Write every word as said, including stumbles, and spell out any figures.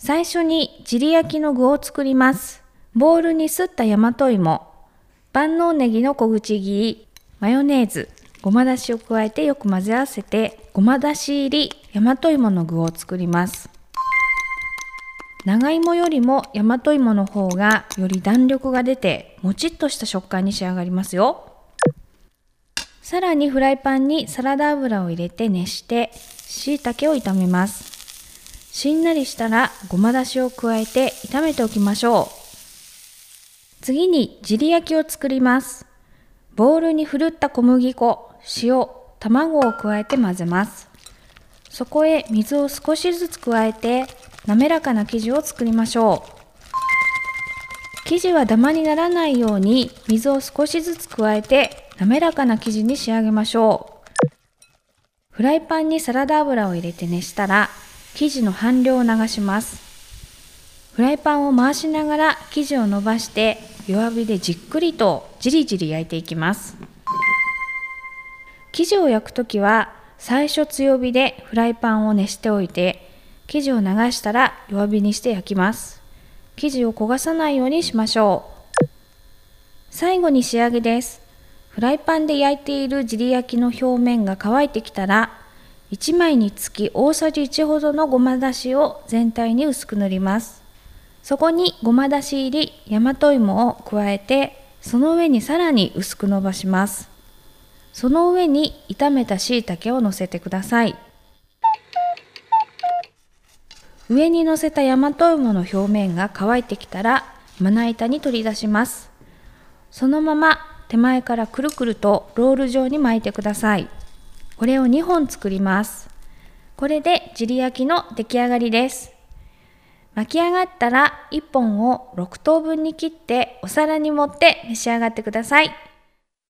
最初にジリ焼きの具を作ります。ボウルにすった大和芋、万能ネギの小口切り、マヨネーズ、ごまだしを加えてよく混ぜ合わせて、ごまだし入り大和芋の具を作ります。長芋よりも大和芋の方がより弾力が出てもちっとした食感に仕上がりますよ。さらにフライパンにサラダ油を入れて熱して椎茸を炒めます。しんなりしたらごまだしを加えて炒めておきましょう。次にジリ焼きを作ります。ボウルにふるった小麦粉、塩、卵を加えて混ぜます。そこへ水を少しずつ加えて滑らかな生地を作りましょう。生地はダマにならないように水を少しずつ加えて滑らかな生地に仕上げましょう。フライパンにサラダ油を入れて熱したら生地の半量を流します。フライパンを回しながら生地を伸ばして弱火でじっくりとじりじり焼いていきます。生地を焼くときは最初強火でフライパンを熱しておいて、生地を流したら弱火にして焼きます。生地を焦がさないようにしましょう。最後に仕上げです。フライパンで焼いているジリ焼きの表面が乾いてきたら、いちまいにつき大さじいちほどのごまだしを全体に薄く塗ります。そこにごまだし入り大和芋を加えて、その上にさらに薄く伸ばします。その上に炒めた椎茸を乗せてください。上に乗せた大和芋の表面が乾いてきたら、まな板に取り出します。そのまま手前からくるくるとロール状に巻いてください。これをにほん作ります。これでジリ焼きの出来上がりです。巻き上がったらいっぽんをろくとうぶんに切ってお皿に盛って召し上がってください。